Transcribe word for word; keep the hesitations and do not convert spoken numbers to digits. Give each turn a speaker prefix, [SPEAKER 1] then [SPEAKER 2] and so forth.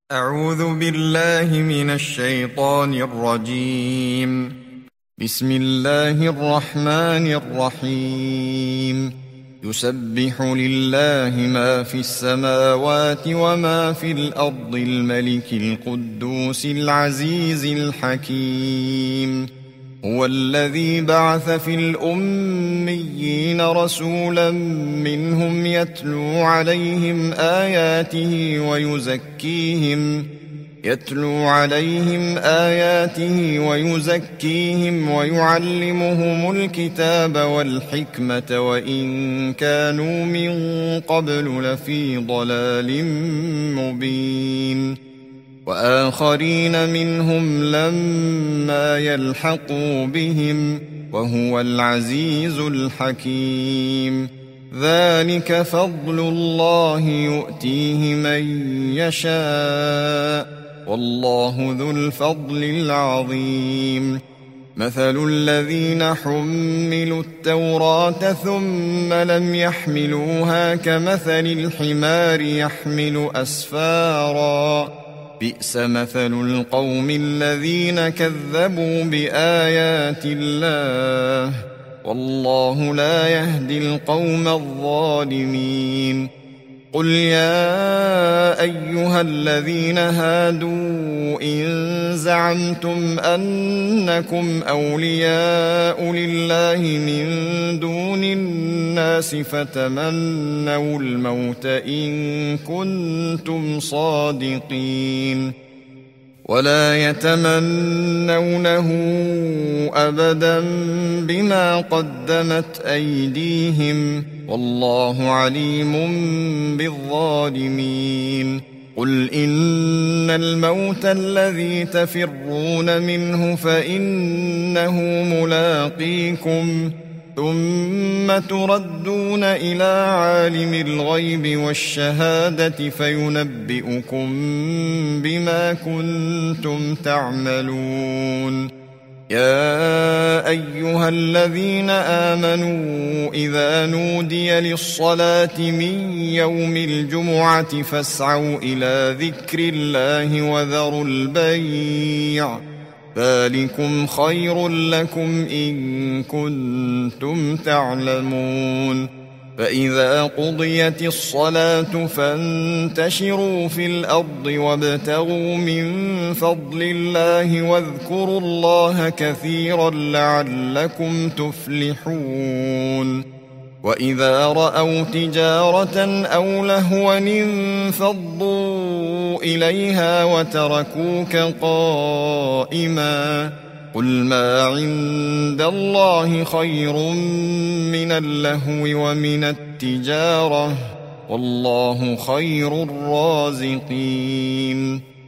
[SPEAKER 1] أعوذ بالله من الشيطان الرجيم. بسم الله الرحمن الرحيم. يسبح لله ما في السماوات وما في الأرض الملك القدوس العزيز الحكيم. هو الذي بعث في الأميين رسولا منهم يتلو عليهم آياته ويزكيهم يتلو عليهم آياته ويزكيهم ويعلمهم الكتاب والحكمة وإن كانوا من قبل لفي ضلال مبين. وآخرين منهم لما يلحقوا بهم وهو العزيز الحكيم. ذلك فضل الله يؤتيه من يشاء والله ذو الفضل العظيم. مثل الذين حملوا التوراة ثم لم يحملوها كمثل الحمار يحمل أسفارا بئس مثل القوم الذين كذبوا بآيات الله والله لا يهدي القوم الظالمين. قل يا أيها الذين هادوا إن زعمتم أنكم أولياء لله من دون الناس فتمنوا الموت إن كنتم صادقين ولا يتمنونه أبدا بما قدمت أيديهم والله عليم بالظالمين. قل إن الموت الذي تفرون منه فإنه ملاقيكم ثم تردون إلى عالم الغيب والشهادة فينبئكم بما كنتم تعملون. يا أيها الذين آمنوا إذا نودي للصلاة من يوم الجمعة فاسعوا إلى ذكر الله وذروا البيع ذلكم خير لكم إن كنتم تعلمون. فإذا قضيت الصلاة فانتشروا في الأرض وابتغوا من فضل الله واذكروا الله كثيرا لعلكم تفلحون. وإذا رأوا تجارة أو لهوا انفضوا إليها وتركوك قائما قل ما عند الله خير من اللهو ومن التجارة والله خير الرازقين.